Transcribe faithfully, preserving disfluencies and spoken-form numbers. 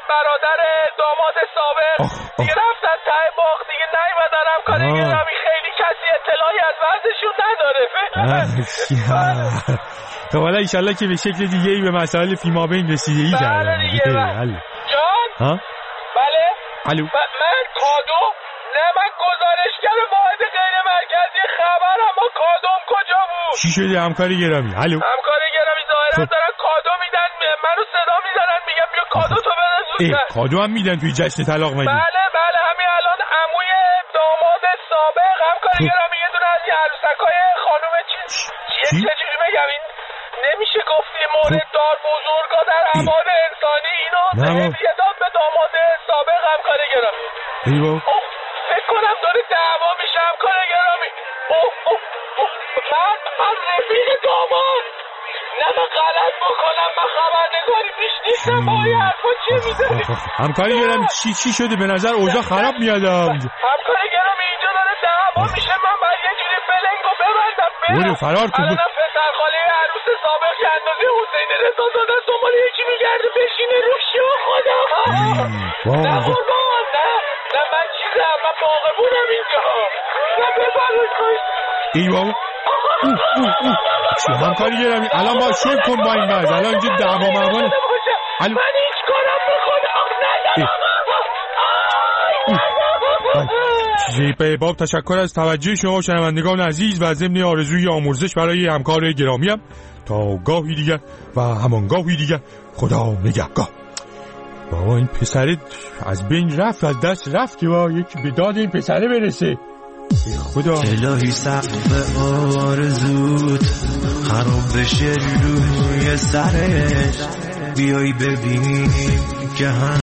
برادر داماد سابق دیگه رفتن ته باغ دیگه نیومدن همکاری گرامی. خیلی کسی اطلاعی از وضعشون نداره. خب حالا ایشالله که به شکل دیگه ای به مسائل فیما بین رسیدگی کردن. بله دیگه. جان ها؟ بله الو. من کادو نه من گزارشگر واحد غیر مرکزی خبرم. ما کادوم کجا بود؟ چی شده همکاری گرامی؟ الو. همکاری گرامی ظاهرا دارن کادو میدن، منو صدا میزنن میگم بیا کادو تو بده زودتر. کادو هم میدن توی جشن طلاق مگه؟ بله بله همین الان عموی داماد سابق همکاری گرامی یه دونه از این عروسکای خانم چی چی چجوری بگم این نمیشه گفتی مورد دار بزرگا در ابعاد انسانی اینو هدیه داد به داماد سابق همکاری گرامی. ایوا فکر کنم داره دعوا میشه همکاری گرامی. من من رفیق داماد نه من غلط بکنم من خبرنگاری پیش نیستم با این حرفا چی میزنی؟ همکاری گرامی چی چی شده؟ به نظر اوضاع خراب میاد. همکاری گرامی اینجا داره دعوا میشه من باید یه جوری فلنگو ببندم برو فرار کن. الانم پسر خاله عروس سابق که اندازه حسین رضا داده دنبال یکی میگرده بشینه روش. یا خدا نه قربان نه نه من چیزم من باغبونم اینجا نه ببرش کنید. ای بابا همکاری گرامی الان با شروع کن با این وضع. الان اینجا دعوا مهمان. من هیچ کارم به خدا ندارم. باب تشکر از توجه شما شنوندگان عزیز و ضمن آرزوی آمرزش برای همکار گرامیم. تا گاهی دیگر و همان گاهی دیگر خدا نگهدار. بابا این پسره از بین رفت، از دست رفت که با یکی به داد این پسره برسه. خدا الهی سقف آرزوت خراب بشه روی سرش بیایی ببینیم که هم